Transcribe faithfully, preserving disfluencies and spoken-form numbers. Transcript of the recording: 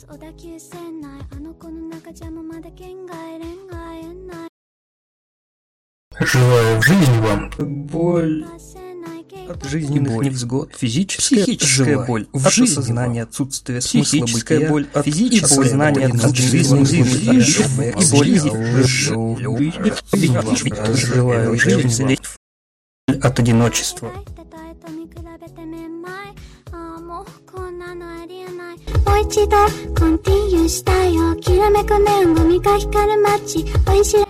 Желаю в жизни вам боль от жизненных невзгод, физическая, психическая боль в жизни, осознание отсутствия смысла бытия, боль от физическое осознание отсутствия смысла и боль желаю в жизни от одиночества. もう一度コンティニューしたよ。きらめくネオンゴミが光る街、追い知ら